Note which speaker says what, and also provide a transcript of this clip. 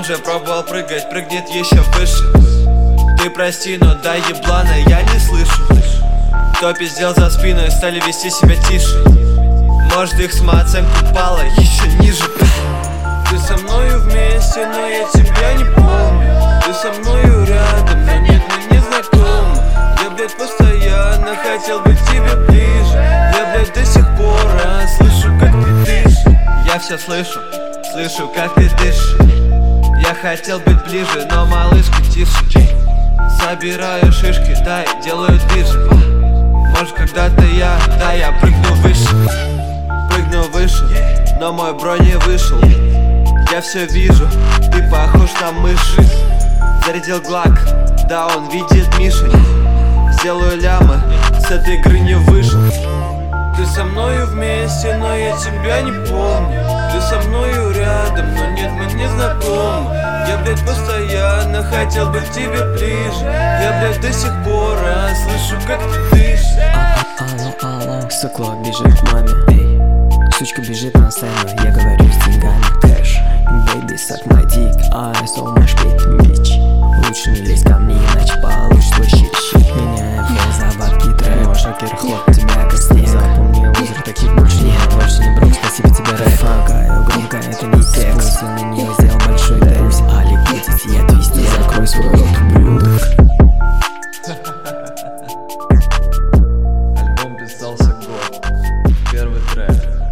Speaker 1: Он же пробовал прыгать, прыгнет еще выше. Ты прости, но да еблана, я не слышу. Кто пиздел за спиной, стали вести себя тише. Может, их самооценка упала еще ниже. Ты со мною вместе, но я тебя не помню. Ты со мною рядом, но нет, мы не знакомы. Я, блядь, постоянно хотел быть тебе ближе. Я, блядь, до сих пор слышу, как ты дышишь. Я все слышу, слышу, как ты дышишь. Я хотел быть ближе, но малышка тише. Собираю шишки, дай, делаю движи. Может, когда-то я прыгну выше. Прыгну выше, но мой бро не вышел. Я все вижу, ты похож на мышь. Зарядил глак, да он видит мишень. Сделаю лямы, с этой игры не вышел. Ты со мною вместе, но я тебя не помню. Ты со мною рядом, но нет, мы не знакомы. Я, блядь, постоянно хотел быть тебе ближе. Я, блядь, до сих пор слышу, как ты дышишь.
Speaker 2: Алло, стекло бежит к маме. Эй, сучка бежит на сцену, я говорю с деньгами. Кэш, baby, suck my dick, I saw my shit, bitch. Лучше не лезь ко мне, иначе получишь твой щит. Меняем фон за бабки, трэп, шокер, хлоп, тебя как снег. Запомни, лузер, таких больше нет. Больше не брок, спасибо тебе, рэп. Факаю, громко, это не текст. Пусть на нее сделал большой дэк. Пусть Алик будет съед везде, закрой свой рот, ублюдок.
Speaker 1: Альбом писался год, первый трек.